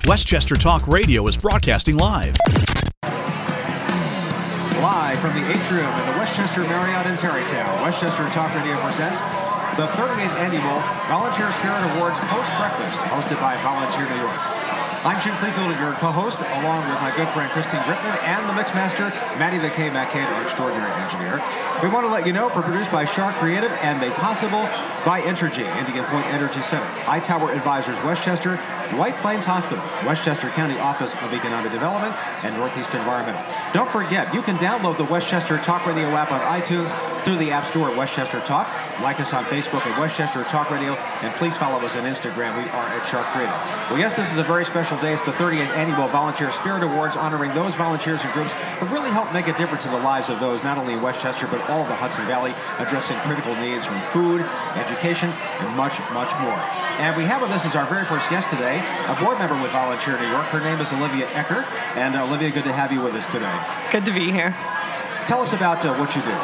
Westchester Talk Radio is broadcasting live. Live from the atrium in the Westchester Marriott in Tarrytown, Westchester Talk Radio presents the 38th Annual Volunteer Spirit Awards Post-Breakfast, hosted by Volunteer New York. I'm Jim Clefield, your co-host, along with my good friend Christine Griffin and the Mixmaster, Maddie the K. McCain, our extraordinary engineer. We want to let you know we're produced by Shark Creative and made possible by Entergy, Indian Point Energy Center, Hightower Advisors Westchester, White Plains Hospital, Westchester County Office of Economic Development, and Northeast Environmental. Don't forget, you can download the Westchester Talk Radio app on iTunes through the App Store at Westchester Talk. Like us on Facebook at Westchester Talk Radio, and please follow us on Instagram. We are at Shark Creative. Well, yes, this is a very special day. It's the 30th Annual Volunteer Spirit Awards, honoring those volunteers and groups who really helped make a difference in the lives of those not only in Westchester, but all of the Hudson Valley, addressing critical needs from food, education, and much, much more. And we have with us as our very first guest today, a board member with Volunteer New York. Her name is Olivia Ecker. And Olivia, good to have you with us today. Good to be here. Tell us about what you do.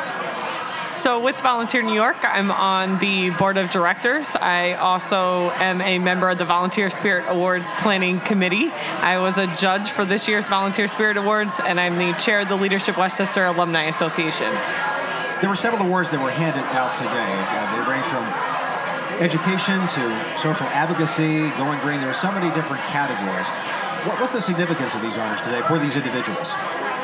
So with Volunteer New York, I'm on the board of directors. I also am a member of the Volunteer Spirit Awards Planning Committee. I was a judge for this year's Volunteer Spirit Awards, and I'm the chair of the Leadership Westchester Alumni Association. There were several awards that were handed out today. They range from education to social advocacy, going green. There are so many different categories. What's the significance of these honors today for these individuals?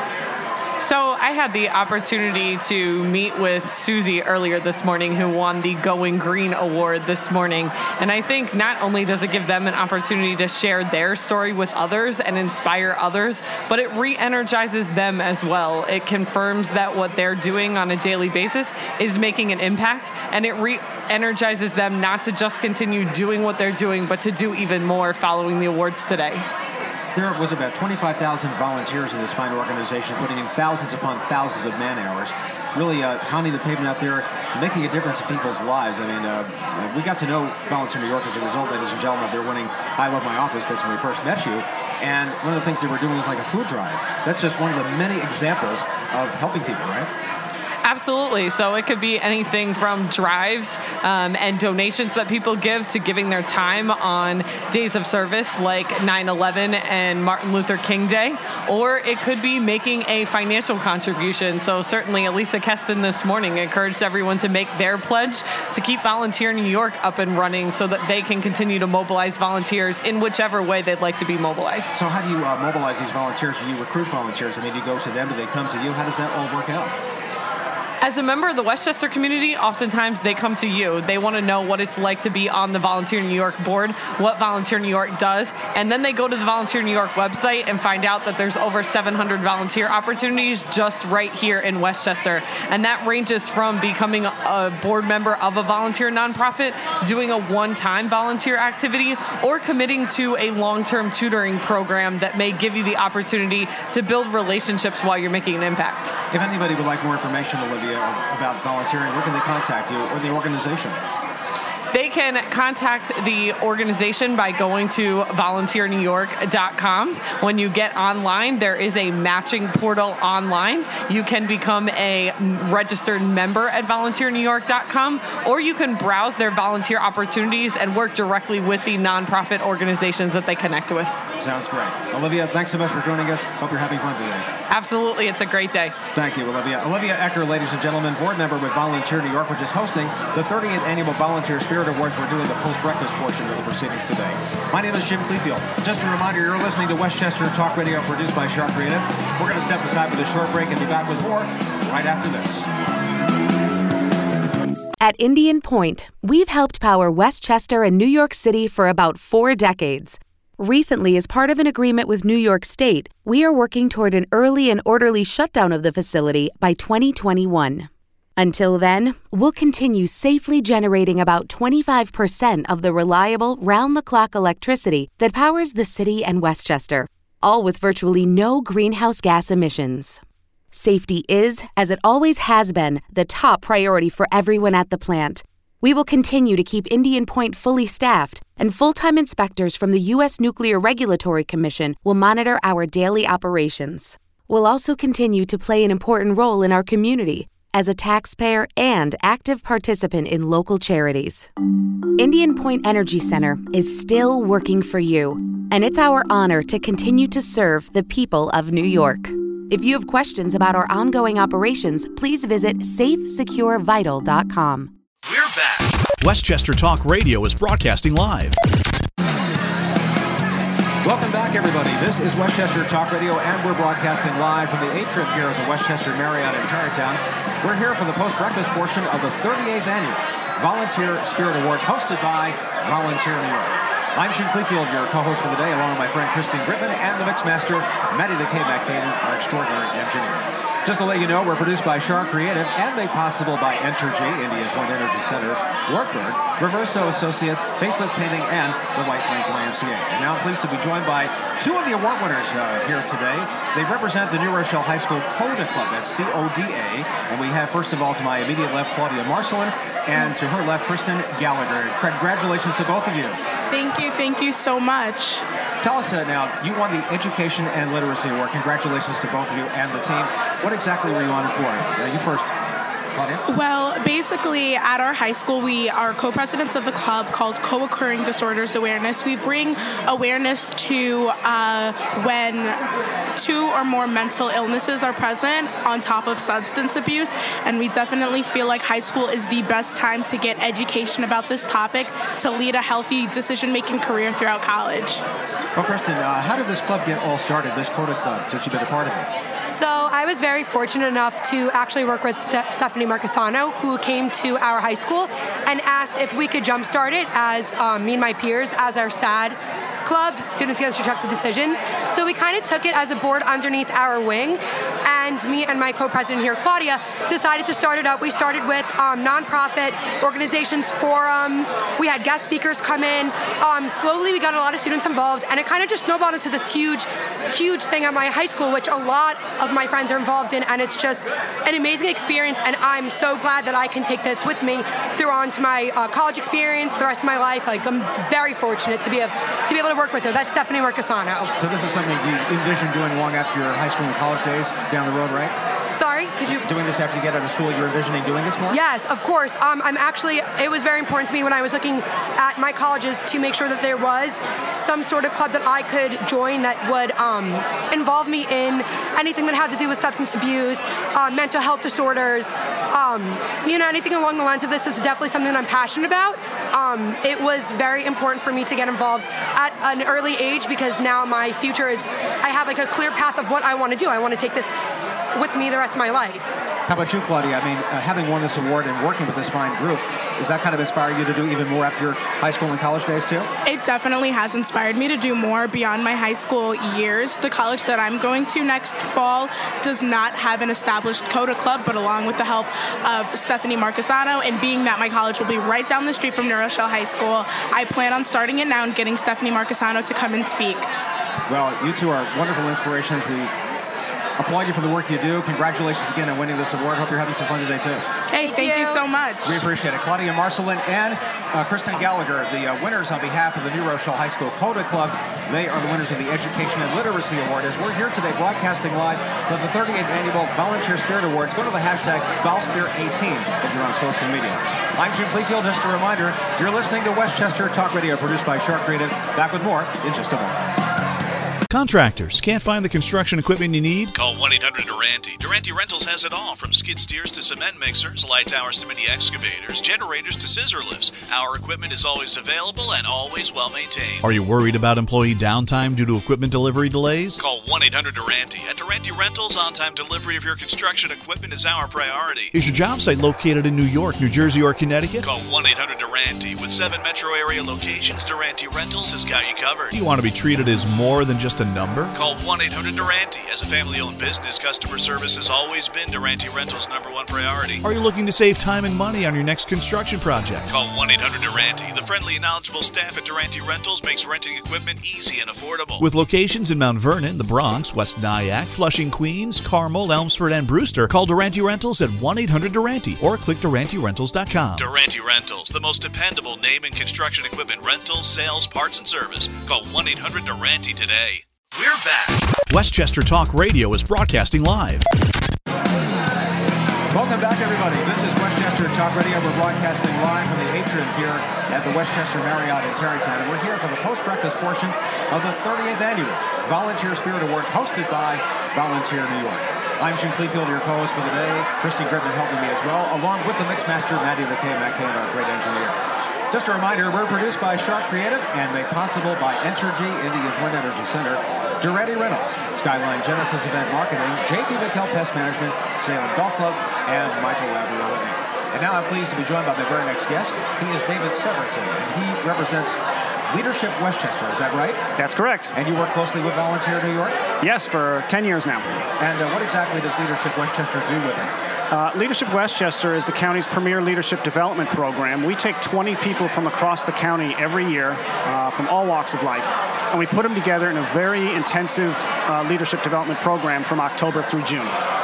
So I had the opportunity to meet with Susie earlier this morning, who won the Going Green Award this morning. And I think not only does it give them an opportunity to share their story with others and inspire others, but it re-energizes them as well. It confirms that what they're doing on a daily basis is making an impact, and it re-energizes them not to just continue doing what they're doing, but to do even more following the awards today. There was about 25,000 volunteers in this fine organization, putting in thousands upon thousands of man-hours, really pounding the pavement out there, making a difference in people's lives. I mean, we got to know Volunteer New York as a result, ladies and gentlemen, of their winning I Love My Office. That's when we first met you. And one of the things they were doing was like a food drive. That's just one of the many examples of helping people, right? Absolutely. So it could be anything from drives and donations that people give to giving their time on days of service like 9/11 and Martin Luther King Day, or it could be making a financial contribution. So certainly Elisa Keston this morning encouraged everyone to make their pledge to keep Volunteer New York up and running so that they can continue to mobilize volunteers in whichever way they'd like to be mobilized. So how do you mobilize these volunteers? Do you recruit volunteers? I mean, do you go to them? Do they come to you? How does that all work out? As a member of the Westchester community, oftentimes they come to you. They want to know what it's like to be on the Volunteer New York board, what Volunteer New York does, and then they go to the Volunteer New York website and find out that there's over 700 volunteer opportunities just right here in Westchester. And that ranges from becoming a board member of a volunteer nonprofit, doing a one-time volunteer activity, or committing to a long-term tutoring program that may give you the opportunity to build relationships while you're making an impact. If anybody would like more information, Olivia, about volunteering, where can they contact you or the organization? They can contact the organization by going to volunteernewyork.com. When you get online, there is a matching portal online. You can become a registered member at volunteernewyork.com, or you can browse their volunteer opportunities and work directly with the nonprofit organizations that they connect with. Sounds great. Olivia, thanks so much for joining us. Hope you're having fun today. Absolutely. It's a great day. Thank you, Olivia. Olivia Ecker, ladies and gentlemen, board member with Volunteer New York, which is hosting the 30th Annual Volunteer Spirit Awards. We're doing the post-breakfast portion of the proceedings today. My name is Jim Clefield. Just a reminder, you're listening to Westchester Talk Radio, produced by Shark Creative. We're going to step aside with a short break and be back with more right after this. At Indian Point, we've helped power Westchester and New York City for about 4 decades. Recently, as part of an agreement with New York State, we are working toward an early and orderly shutdown of the facility by 2021. Until then, we'll continue safely generating about 25% of the reliable, round-the-clock electricity that powers the city and Westchester, all with virtually no greenhouse gas emissions. Safety is, as it always has been, the top priority for everyone at the plant. We will continue to keep Indian Point fully staffed, and full-time inspectors from the U.S. Nuclear Regulatory Commission will monitor our daily operations. We'll also continue to play an important role in our community as a taxpayer and active participant in local charities. Indian Point Energy Center is still working for you. and it's our honor to continue to serve the people of New York. If you have questions about our ongoing operations, please visit safesecurevital.com. We're back. Westchester Talk Radio is broadcasting live. Welcome back, everybody. This is Westchester Talk Radio, and we're broadcasting live from the atrium here at the Westchester Marriott in Tarrytown. We're here for the post-breakfast portion of the 38th Annual Volunteer Spirit Awards, hosted by Volunteer New York. I'm Jim Clefield, your co-host for the day, along with my friend Christine Griffin and the mixmaster, Maddie the K-Mac Caden, our extraordinary engineer. Just to let you know, we're produced by Shark Creative and made possible by Entergy, Indian Point Energy Center, Wartburg, Reverso Associates, Faceless Painting, and the White Plains YMCA. And now I'm pleased to be joined by two of the award winners here today. They represent the New Rochelle High School CODA Club, that's C-O-D-A. And we have, first of all, to my immediate left, Claudia Marcelin, and to her left, Kristen Gallagher. Congratulations to both of you. Thank you so much. Tell us now, you won the Education and Literacy Award. Congratulations to both of you and the team. What exactly were you honored for? You first. Claudia? Well, basically, at our high school, we are co-presidents of the club called Co-Occurring Disorders Awareness. We bring awareness to when two or more mental illnesses are present on top of substance abuse, and we definitely feel like high school is the best time to get education about this topic to lead a healthy decision-making career throughout college. Well, Kristen, how did this club get all started, this CODA Club, since you've been a part of it? So I was very fortunate enough to actually work with Stephanie Marcasano, who came to our high school and asked if we could jumpstart it as me and my peers as our SAD club, Students Against Reproductive Decisions. So we kind of took it as a board underneath our wing, and me and my co-president here, Claudia, decided to start it up. We started with nonprofit organizations, forums. We had guest speakers come in. Slowly we got a lot of students involved, and it kind of just snowballed into this huge thing at my high school, which a lot of my friends are involved in, and it's just an amazing experience, and I'm so glad that I can take this with me through on to my college experience, the rest of my life. Like, I'm very fortunate to be able to work with her. That's Stephanie Marcasano. So this is something you envision doing long after your high school and college days down the road, right? Sorry, could you? Doing this after you get out of school, you're envisioning doing this more? Yes, of course. It was very important to me when I was looking at my colleges to make sure that there was some sort of club that I could join that would involve me in anything that had to do with substance abuse, mental health disorders, anything along the lines of this. This is definitely something that I'm passionate about. It was very important for me to get involved at an early age because now my future is, I have like a clear path of what I want to do. I want to take this with me the rest of my life. How about you, Claudia? I mean, having won this award and working with this fine group, does that kind of inspire you to do even more after your high school and college days, too? It definitely has inspired me to do more beyond my high school years. The college that I'm going to next fall does not have an established CODA club, but along with the help of Stephanie Marcasano, and being that my college will be right down the street from New Rochelle High School, I plan on starting it now and getting Stephanie Marcasano to come and speak. Well, you two are wonderful inspirations. We applaud you for the work you do. Congratulations again on winning this award. Hope you're having some fun today, too. Hey, thank you so much. We appreciate it. Claudia Marcelin and Kristen Gallagher, the winners on behalf of the New Rochelle High School CODA Club. They are the winners of the Education and Literacy Award. As we're here today broadcasting live for the 38th Annual Volunteer Spirit Awards, go to the hashtag VolSpirit18 if you're on social media. I'm Jim Clefield. Just a reminder, you're listening to Westchester Talk Radio, produced by Shark Creative. Back with more in just a moment. Contractors, can't find the construction equipment you need? Call 1-800-DURANTE. Durante Rentals has it all, from skid steers to cement mixers, light towers to mini excavators, generators to scissor lifts. Our equipment is always available and always well maintained. Are you worried about employee downtime due to equipment delivery delays? Call 1-800-DURANTE. At Durante Rentals, on-time delivery of your construction equipment is our priority. Is your job site located in New York, New Jersey, or Connecticut? Call 1-800-DURANTE. With 7 metro area locations, Durante Rentals has got you covered. Do you want to be treated as more than just a number? Call 1-800-DURANTE. As a family-owned business, customer service has always been Durante Rentals' #1 priority. Are you looking to save time and money on your next construction project? Call 1-800-DURANTE. The friendly and knowledgeable staff at Durante Rentals makes renting equipment easy and affordable. With locations in Mount Vernon, the Bronx, West Nyack, Flushing, Queens, Carmel, Elmsford, and Brewster, call Durante Rentals at 1-800-DURANTE or click DuranteRentals.com. Durante Rentals, the most dependable name in construction equipment rentals, sales, parts, and service. Call 1-800-DURANTE today. We're back. Westchester Talk Radio is broadcasting live. Welcome back, everybody. This is Westchester Talk Radio. We're broadcasting live from the atrium here at the Westchester Marriott in Tarrytown. And we're here for the post-breakfast portion of the 38th Annual Volunteer Spirit Awards hosted by Volunteer New York. I'm Jim Clefield, your co-host for the day. Christine Gritman helping me as well, along with the Mixmaster, Maddie LeKay, Matt Kane, our great engineer. Just a reminder, we're produced by Shark Creative and made possible by Entergy, Indian Point Energy Center, Duretti Reynolds, Skyline Genesis Event Marketing, JP McKell Pest Management, Salem Golf Club, and Michael Labrio. And now I'm pleased to be joined by my very next guest. He is David Severinsen, and he represents Leadership Westchester. Is that right? That's correct. And you work closely with Volunteer New York? Yes, for 10 years now. And what exactly does Leadership Westchester do with it? Leadership Westchester is the county's premier leadership development program. We take 20 people from across the county every year from all walks of life, and we put them together in a very intensive leadership development program from October through June.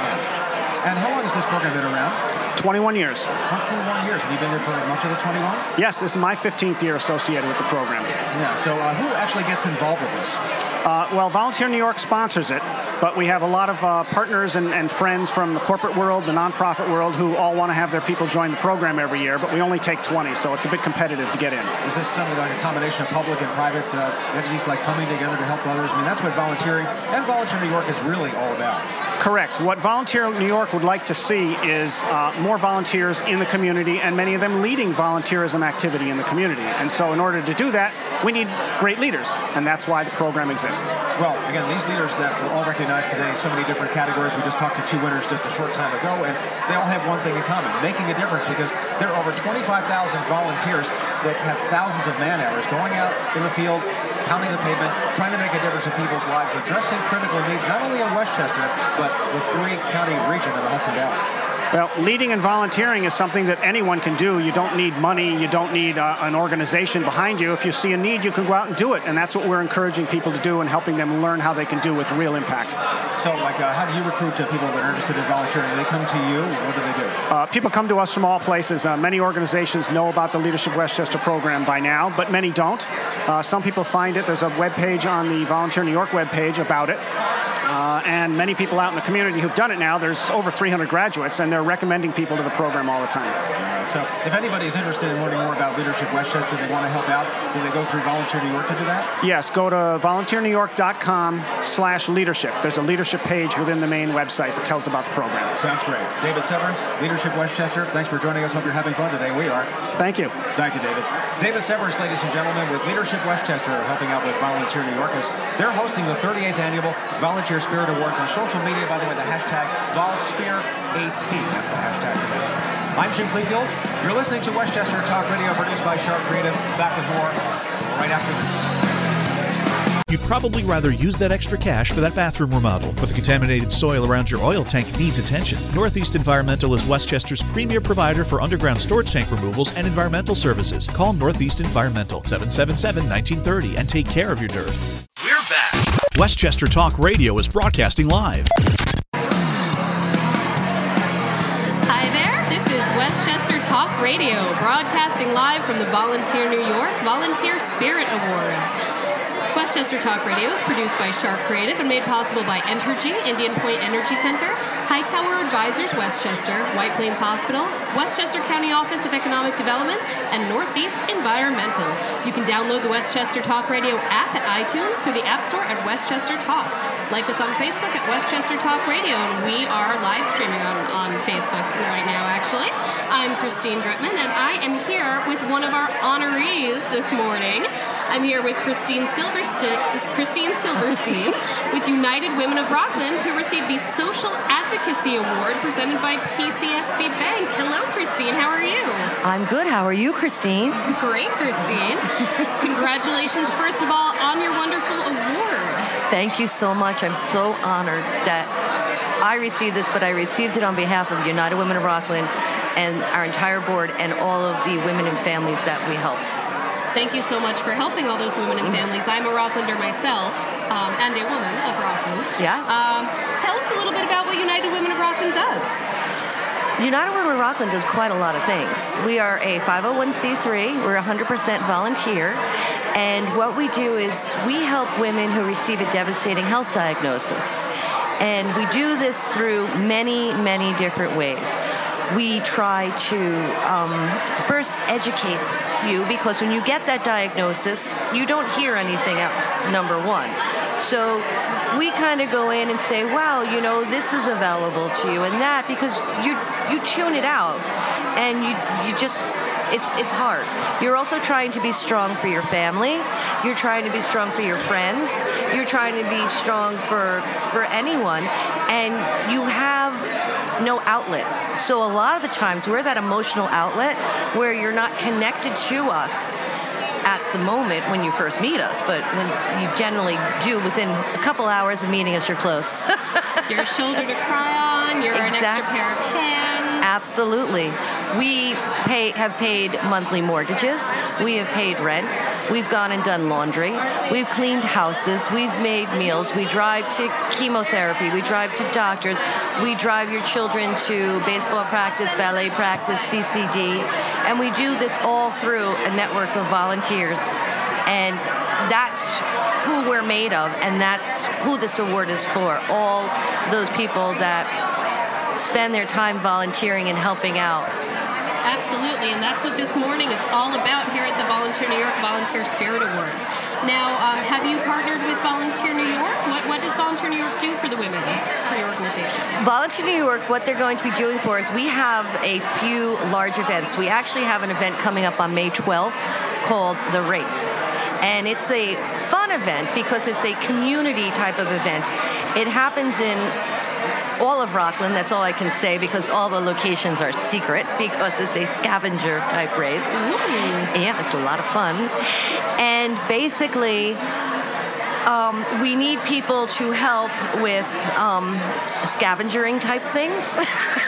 Yeah. And how long has this program been around? 21 years. 21 years. Have you been there for much of the 21? Yes, this is my 15th year associated with the program. Yeah, so who actually gets involved with this? Well, Volunteer New York sponsors it, but we have a lot of partners and friends from the corporate world, the nonprofit world, who all want to have their people join the program every year, but we only take 20, so it's a bit competitive to get in. Is this something like a combination of public and private entities like coming together to help others? I mean, that's what volunteering and Volunteer New York is really all about. Correct. What Volunteer New York would like to see is more volunteers in the community, and many of them leading volunteerism activity in the community. And so in order to do that, we need great leaders, and that's why the program exists. Well, again, these leaders that we'll all recognize today in so many different categories. We just talked to two winners just a short time ago, and they all have one thing in common, making a difference, because there are over 25,000 volunteers that have thousands of man-hours going out in the field, pounding the pavement, trying to make a difference in people's lives, addressing critical needs, not only in Westchester, but the three-county region of the Hudson Valley. Well, leading and volunteering is something that anyone can do. You don't need money. You don't need an organization behind you. If you see a need, you can go out and do it. And that's what we're encouraging people to do and helping them learn how they can do with real impact. So, how do you recruit people that are interested in volunteering? Do they come to you? What do they do? People come to us from all places. Many organizations know about the Leadership Westchester program by now, but many don't. Some people find it. There's a webpage on the Volunteer New York webpage about it. And many people out in the community who've done it now. There's over 300 graduates, and they're recommending people to the program all the time. So if anybody's interested in learning more about Leadership Westchester, they want to help out, do they go through Volunteer New York to do that? Yes, go to volunteernewyork.com/leadership. There's a leadership page within the main website that tells about the program. Sounds great. David Severance, Leadership Westchester, thanks for joining us. Hope you're having fun today. We are. Thank you. Thank you, David. David Severance, ladies and gentlemen, with Leadership Westchester, helping out with Volunteer New York. They're hosting the 38th Annual Volunteer Spirit Awards on social media. By the way, the hashtag VolSpear18. That's the hashtag for that. I'm Jim Clefield. You're listening to Westchester Talk Radio, produced by Shark Creative. Back with more right after this. You'd probably rather use that extra cash for that bathroom remodel, but the contaminated soil around your oil tank needs attention. Northeast Environmental is Westchester's premier provider for underground storage tank removals and environmental services. Call Northeast Environmental, 777-1930, and take care of your dirt. We're back. Westchester Talk Radio is broadcasting live. Westchester Talk Radio, broadcasting live from the Volunteer New York Volunteer Spirit Awards. Westchester Talk Radio is produced by Shark Creative and made possible by Entergy, Indian Point Energy Center, Hightower Advisors Westchester, White Plains Hospital, Westchester County Office of Economic Development, and Northeast Environmental. You can download the Westchester Talk Radio app at iTunes through the App Store at Westchester Talk. Like us on Facebook at Westchester Talk Radio, and we are live streaming on Facebook right now, actually. I'm Christine Gritman, and I am here with one of our honorees this morning. I'm here with Christine Silverstein with United Women of Rockland, who received the Social Advocacy Award presented by PCSB Bank. Hello, Christine. How are you? I'm good. How are you, Christine? Great, Christine. Congratulations, first of all, on your wonderful award. Thank you so much. I'm so honored that I received this, but I received it on behalf of United Women of Rockland and our entire board and all of the women and families that we help. Thank you so much for helping all those women and families. I'm a Rocklander myself, and a woman of Rockland. Yes. Tell us a little bit about what United Women of Rockland does. United Women of Rockland does quite a lot of things. We are a 501c3. We're 100% volunteer. And what we do is we help women who receive a devastating health diagnosis. And we do this through many, many different ways. we try to first educate you, because when you get that diagnosis, you don't hear anything else, number one. So we kind of go in and say, wow, this is available to you and that, because you tune it out and you just, it's hard. You're also trying to be strong for your family. You're trying to be strong for your friends. You're trying to be strong for anyone, and you have no outlet. So a lot of the times we're that emotional outlet where you're not connected to us at the moment when you first meet us, but when you generally do, within a couple hours of meeting us, you're close. You're a shoulder to cry on, you're an extra pair of hands. Absolutely. We have paid monthly mortgages. We have paid rent. We've gone and done laundry. We've cleaned houses. We've made meals. We drive to chemotherapy. We drive to doctors. We drive your children to baseball practice, ballet practice, CCD. And we do this all through a network of volunteers. And that's who we're made of, and that's who this award is for. All those people that spend their time volunteering and helping out. Absolutely, and that's what this morning is all about here at the Volunteer New York Volunteer Spirit Awards. Now, have you partnered with Volunteer New York? What does Volunteer New York do for the women for your organization? Volunteer New York, what they're going to be doing for us, we have a few large events. We actually have an event coming up on May 12th called The Race. And it's a fun event because it's a community type of event. It happens in all of Rockland. That's all I can say, because all the locations are secret, because it's a scavenger type race. Ooh. Yeah, it's a lot of fun. And basically, we need people to help with scavengering type things.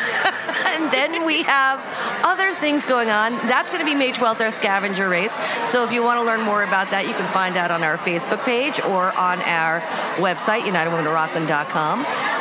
And then we have other things going on. That's going to be May 12th, our scavenger race. So if you want to learn more about that, you can find out on our Facebook page or on our website, UnitedWomenOfRockland.com.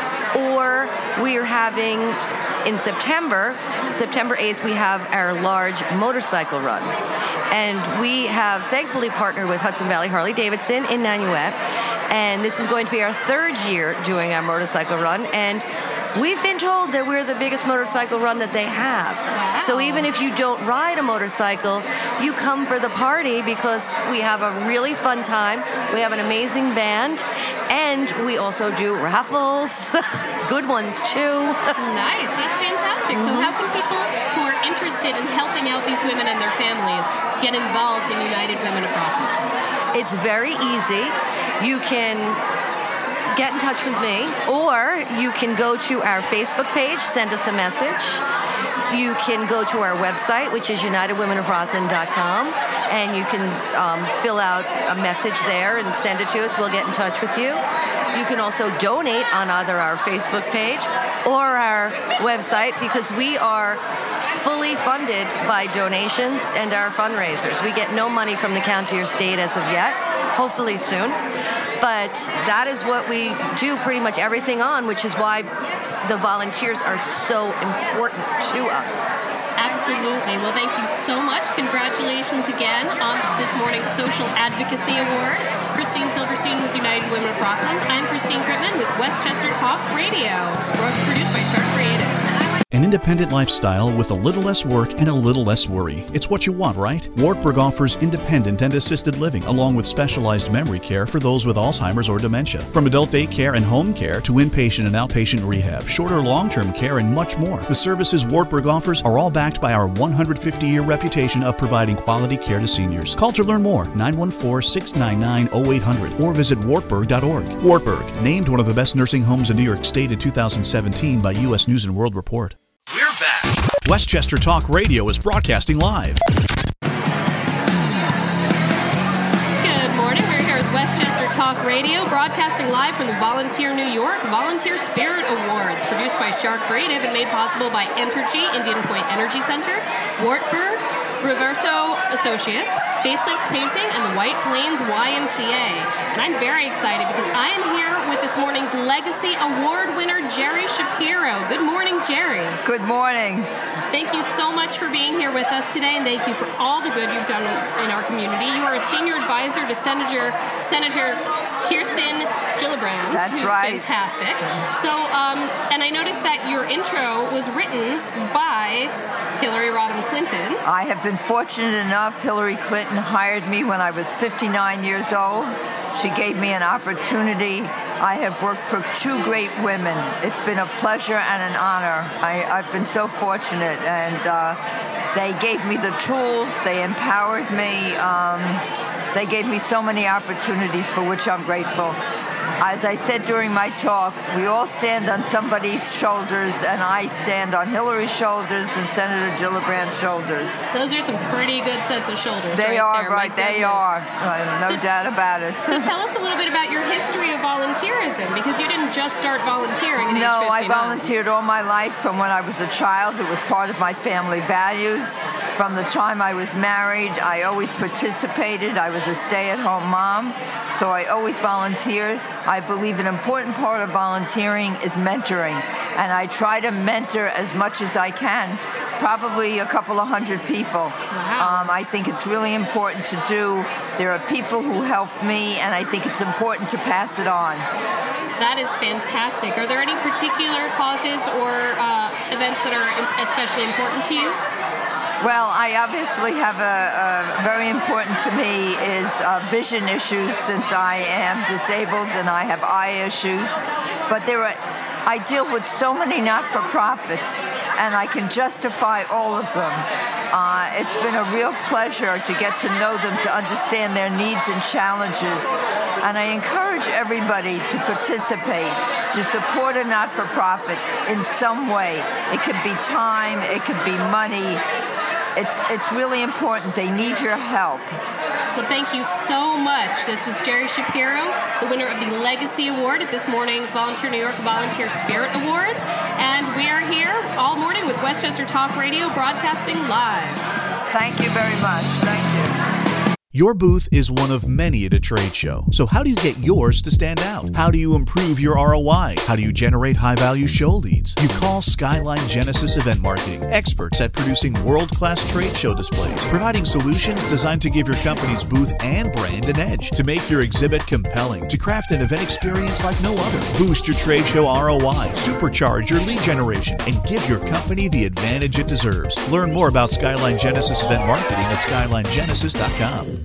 Or we are having, in September 8th, we have our large motorcycle run. And we have thankfully partnered with Hudson Valley Harley-Davidson in Nanuet. And this is going to be our third year doing our motorcycle run. And we've been told that we're the biggest motorcycle run that they have. Wow. So even if you don't ride a motorcycle, you come for the party, because we have a really fun time. We have an amazing band, and we also do raffles, good ones too. Nice, that's fantastic. So how can people who are interested in helping out these women and their families get involved in United Women of Rockland? It's very easy. You can get in touch with me, or you can go to our Facebook page, send us a message. You can go to our website, which is UnitedWomenOfRockland.com, and you can fill out a message there and send it to us. We'll get in touch with you. You can also donate on either our Facebook page or our website, because we are fully funded by donations and our fundraisers. We get no money from the county or state as of yet, hopefully soon. But that is what we do pretty much everything on, which is why the volunteers are so important to us. Absolutely. Well, thank you so much. Congratulations again on this morning's Social Advocacy Award. Christine Silverstein with United Women of Rockland. I'm Christine Gritman with Westchester Talk Radio. Produced by Shark Creative. An independent lifestyle with a little less work and a little less worry. It's what you want, right? Wartburg offers independent and assisted living, along with specialized memory care for those with Alzheimer's or dementia. From adult daycare and home care to inpatient and outpatient rehab, short or long-term care, and much more. The services Wartburg offers are all backed by our 150-year reputation of providing quality care to seniors. Call to learn more, 914-699-0800, or visit wartburg.org. Wartburg, named one of the best nursing homes in New York State in 2017 by U.S. News & World Report. We're back. Westchester Talk Radio is broadcasting live. Good morning. We're here with Westchester Talk Radio, broadcasting live from the Volunteer New York Volunteer Spirit Awards, produced by Shark Creative and made possible by Entergy, Indian Point Energy Center, Wartburg, Reverso Associates, Facelifts Painting, and the White Plains YMCA. And I'm very excited because I am here with this morning's Legacy Award winner, Jerry Shapiro. Good morning, Jerry. Good morning. Thank you so much for being here with us today, and thank you for all the good you've done in our community. You are a senior advisor to Senator Kirsten Gillibrand, That's who's right. fantastic. So, and I noticed that your intro was written by Hillary Rodham Clinton. I have been fortunate enough. Hillary Clinton hired me when I was 59 years old. She gave me an opportunity. I have worked for two great women. It's been a pleasure and an honor. I've been so fortunate, and they gave me the tools. They empowered me. They gave me so many opportunities for which I'm grateful. As I said during my talk, we all stand on somebody's shoulders, and I stand on Hillary's shoulders and Senator Gillibrand's shoulders. Those are some pretty good sets of shoulders. They right are, there. right? They are. No doubt about it. So tell us a little bit about your history of volunteerism, because you didn't just start volunteering at age 59. No, I volunteered all my life from when I was a child. It was part of my family values. From the time I was married, I always participated. I was a stay-at-home mom, so I always volunteered. I believe an important part of volunteering is mentoring, and I try to mentor as much as I can, probably a couple of hundred people. Wow. I think it's really important to do. There are people who helped me, and I think it's important to pass it on. That is fantastic. Are there any particular causes or events that are especially important to you? Well, I obviously have a very important to me is vision issues, since I am disabled and I have eye issues. But I deal with so many not-for-profits, and I can justify all of them. It's been a real pleasure to get to know them, to understand their needs and challenges. And I encourage everybody to participate, to support a not-for-profit in some way. It could be time, it could be money. It's really important. They need your help. Well, thank you so much. This was Jerry Shapiro, the winner of the Legacy Award at this morning's Volunteer New York Volunteer Spirit Awards. And we are here all morning with Westchester Talk Radio, broadcasting live. Thank you very much. Thank you. Your booth is one of many at a trade show. So how do you get yours to stand out? How do you improve your ROI? How do you generate high-value show leads? You call Skyline Genesis Event Marketing, experts at producing world-class trade show displays, providing solutions designed to give your company's booth and brand an edge, to make your exhibit compelling, to craft an event experience like no other. Boost your trade show ROI, supercharge your lead generation, and give your company the advantage it deserves. Learn more about Skyline Genesis Event Marketing at skylinegenesis.com.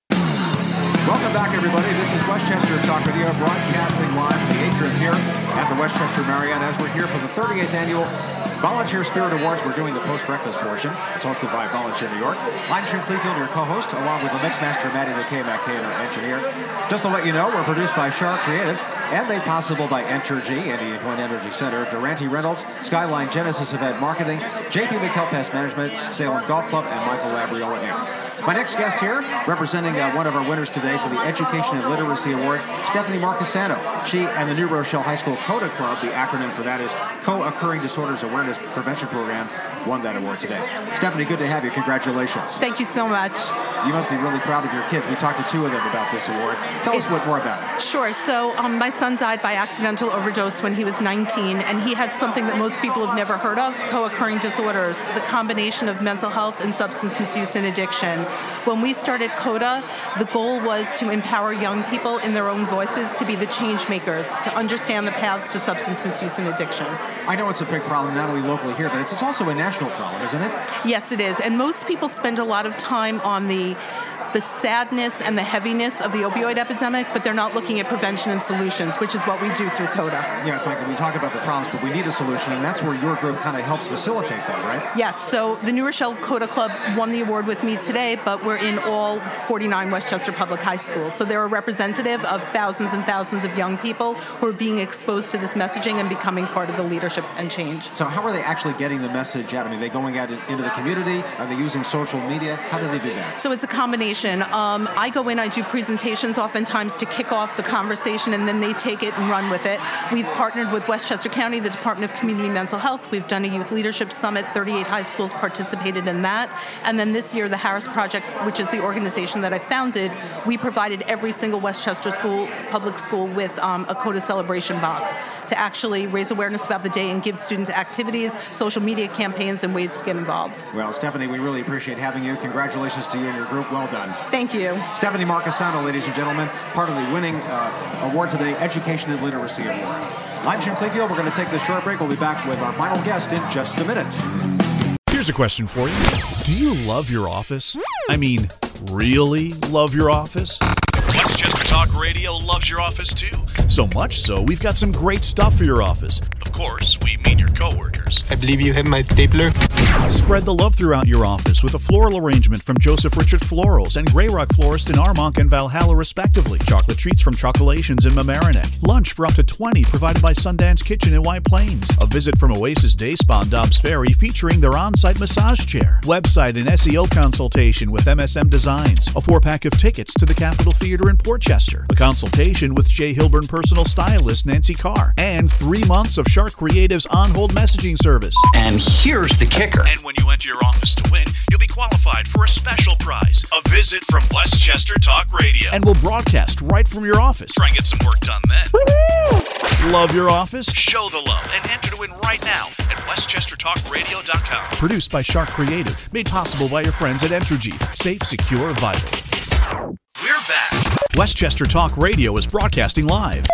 Welcome back, everybody. This is Westchester Talk Radio, broadcasting live from the atrium here at the Westchester Marriott. As we're here for the 38th annual Volunteer Spirit Awards, we're doing the post-breakfast portion. It's hosted by Volunteer New York. I'm Jim Clevefield, your co-host, along with the Mixmaster Maddie McKay, our engineer. Just to let you know, we're produced by Shark Creative and made possible by Entergy, Indian Point Energy Center, Durante Reynolds, Skyline Genesis Event Marketing, JP McKell Pest Management, Salem Golf Club, and Michael Labriola Inc. My next guest here, representing one of our winners today for the Education and Literacy Award, Stephanie Marcasano. She and the New Rochelle High School CODA Club, the acronym for that is Co-Occurring Disorders Awareness Prevention Program, won that award today. Stephanie, good to have you. Congratulations. Thank you so much. You must be really proud of your kids. We talked to two of them about this award. Tell us more about it. Sure. So my son died by accidental overdose when he was 19, and he had something that most people have never heard of, co-occurring disorders, the combination of mental health and substance misuse and addiction. When we started CODA, the goal was to empower young people in their own voices to be the change makers, to understand the paths to substance misuse and addiction. I know it's a big problem, not only locally here, but it's also a national problem, isn't it? Yes, it is. And most people spend a lot of time on the sadness and the heaviness of the opioid epidemic, but they're not looking at prevention and solutions, which is what we do through CODA. Yeah, it's like we talk about the problems, but we need a solution, and that's where your group kind of helps facilitate that, right? Yes, so the New Rochelle CODA Club won the award with me today, but we're in all 49 Westchester Public High Schools. So they're a representative of thousands and thousands of young people who are being exposed to this messaging and becoming part of the leadership and change. So how are they actually getting the message out? I mean, are they going out into the community? Are they using social media? How do they do that? So it's a combination. I go in, I do presentations oftentimes to kick off the conversation, and then they take it and run with it. We've partnered with Westchester County, the Department of Community Mental Health. We've done a youth leadership summit. 38 high schools participated in that. And then this year, the Harris Project, which is the organization that I founded, we provided every single Westchester school, public school, with a CODA celebration box to actually raise awareness about the day and give students activities, social media campaigns, and ways to get involved. Well, Stephanie, we really appreciate having you. Congratulations to you and your group. Well done. Thank you. Stephanie Marcasano, ladies and gentlemen, part of the winning award today, Education and Literacy Award. I'm Jim Clevefield. We're going to take this short break. We'll be back with our final guest in just a minute. Here's a question for you. Do you love your office? I mean, really love your office? Westchester Talk Radio loves your office too. So much so, we've got some great stuff for your office. Of course, we mean your coworkers. I believe you have my stapler. Spread the love throughout your office with a floral arrangement from Joseph Richard Florals and Grey Rock Florist in Armonk and Valhalla, respectively. Chocolate treats from Chocolations in Mamaroneck. Lunch for up to 20 provided by Sundance Kitchen in White Plains. A visit from Oasis Day Spa in Dobbs Ferry featuring their on-site massage chair. Website and SEO consultation with MSM Designs. A 4-pack of tickets to the Capitol Theater in Portchester. A consultation with Jay Hilburn personal stylist Nancy Carr. And 3 months of Shark Creative's on-hold messaging service. And here's the kicker. And when you enter your office to win, you'll be qualified for a special prize, a visit from Westchester Talk Radio. And we'll broadcast right from your office. Try and get some work done then. Woo-hoo! Love your office? Show the love and enter to win right now at westchestertalkradio.com. Produced by Shark Creative, made possible by your friends at Entergy. Safe, secure, vital. We're back. Westchester Talk Radio is broadcasting live.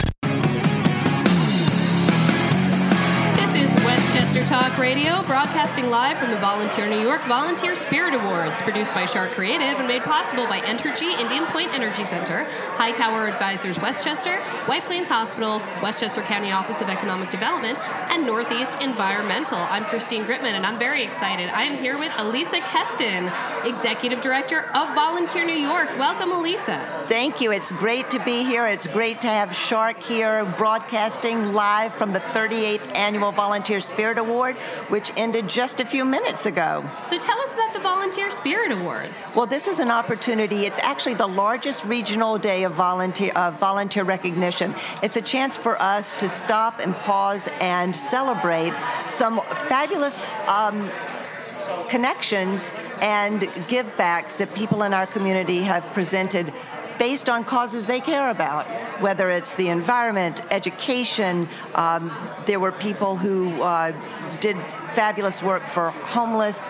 Westchester Talk Radio, broadcasting live from the Volunteer New York Volunteer Spirit Awards, produced by Shark Creative and made possible by Entergy Indian Point Energy Center, Hightower Advisors Westchester, White Plains Hospital, Westchester County Office of Economic Development, and Northeast Environmental. I'm Christine Gritman, and I'm very excited. I am here with Elisa Keston, Executive Director of Volunteer New York. Welcome, Elisa. Thank you. It's great to be here. It's great to have Shark here broadcasting live from the 38th Annual Volunteer Spirit Award, which ended just a few minutes ago. So tell us about the Volunteer Spirit Awards. Well, this is an opportunity. It's actually the largest regional day of volunteer recognition. It's a chance for us to stop and pause and celebrate some fabulous connections and give-backs that people in our community have presented based on causes they care about, whether it's the environment, education. There were people who did fabulous work for homeless.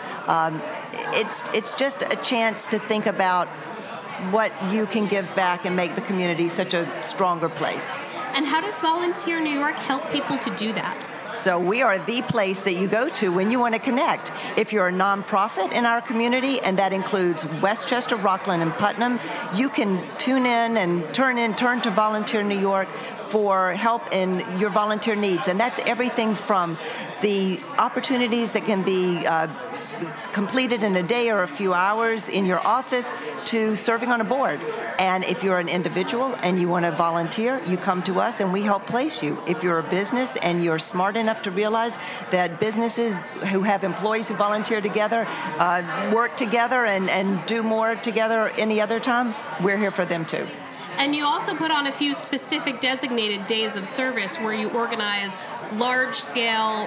It's just a chance to think about what you can give back and make the community such a stronger place. And how does Volunteer New York help people to do that? So we are the place that you go to when you want to connect. If you're a nonprofit in our community, and that includes Westchester, Rockland, and Putnam, you can tune in and turn to Volunteer New York for help in your volunteer needs. And that's everything from the opportunities that can be completed in a day or a few hours in your office to serving on a board. And if you're an individual and you want to volunteer, you come to us and we help place you. If you're a business and you're smart enough to realize that businesses who have employees who volunteer together work together and do more together any other time, we're here for them too. And you also put on a few specific designated days of service where you organize large-scale,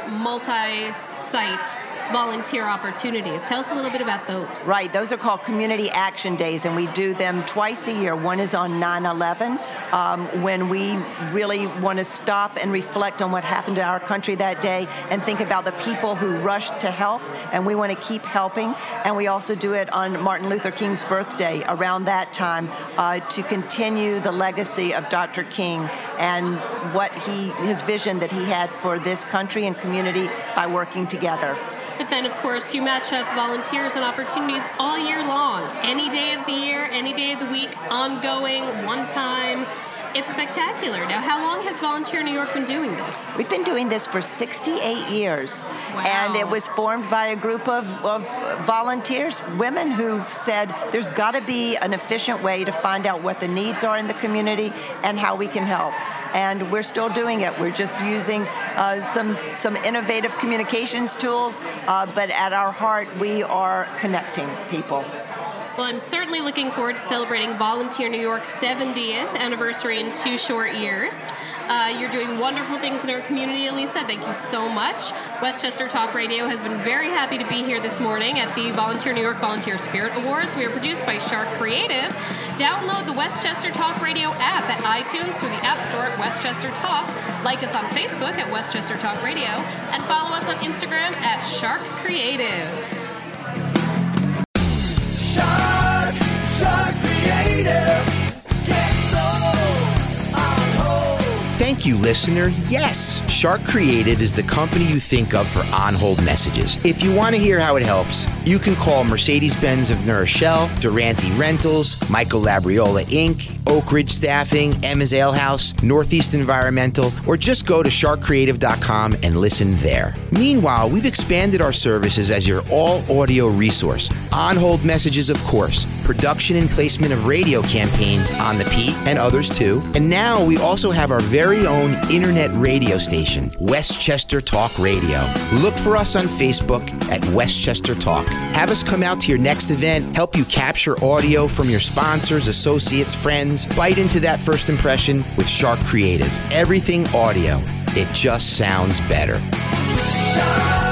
multi-site volunteer opportunities. Tell us a little bit about those. Right. Those are called Community Action Days, and we do them twice a year. One is on 9/11, when we really want to stop and reflect on what happened to our country that day and think about the people who rushed to help, and we want to keep helping. And we also do it on Martin Luther King's birthday around that time to continue the legacy of Dr. King and what his vision that he had for this country and community by working together. But then, of course, you match up volunteers and opportunities all year long. Any day of the year, any day of the week, ongoing, one time. It's spectacular. Now, how long has Volunteer New York been doing this? We've been doing this for 68 years. Wow. And it was formed by a group of volunteers, women who said there's got to be an efficient way to find out what the needs are in the community and how we can help. And we're still doing it. We're just using some innovative communications tools, but at our heart, we are connecting people. Well, I'm certainly looking forward to celebrating Volunteer New York's 70th anniversary in 2 short years. You're doing wonderful things in our community, Elisa. Thank you so much. Westchester Talk Radio has been very happy to be here this morning at the Volunteer New York Volunteer Spirit Awards. We are produced by Shark Creative. Download the Westchester Talk Radio app at iTunes through the App Store at Westchester Talk. Like us on Facebook at Westchester Talk Radio. And follow us on Instagram at Shark Creative. Shark, Thank you, listener. Yes, Shark Creative is the company you think of for on-hold messages. If you want to hear how it helps, you can call Mercedes-Benz of New Rochelle, Durante Rentals, Michael Labriola Inc., Oak Ridge Staffing, Emma's Ale House, Northeast Environmental, or just go to sharkcreative.com and listen there. Meanwhile, we've expanded our services as your all-audio resource. On-hold messages, of course, production and placement of radio campaigns on the Peak and others too. And now we also have our very own internet radio station, Westchester Talk Radio. Look for us on Facebook at Westchester Talk. Have us come out to your next event, help you capture audio from your sponsors, associates, friends. Bite into that first impression with Shark Creative. Everything audio. It just sounds better.